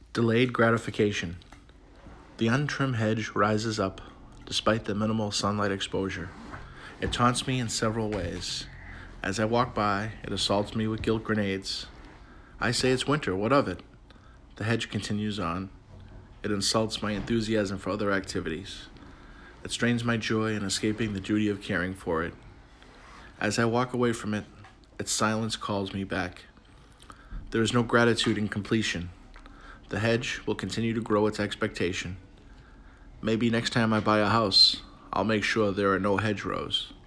Delayed gratification. The untrimmed hedge rises up, despite the minimal sunlight exposure. It taunts me in several ways. As I walk by, it assaults me with guilt grenades. I say it's winter, what of it? The hedge continues on. It insults my enthusiasm for other activities. It strains my joy in escaping the duty of caring for it. As I walk away from it, its silence calls me back. There is no gratitude in completion. The hedge will continue to grow its expectation. Maybe next time I buy a house, I'll make sure there are no hedgerows.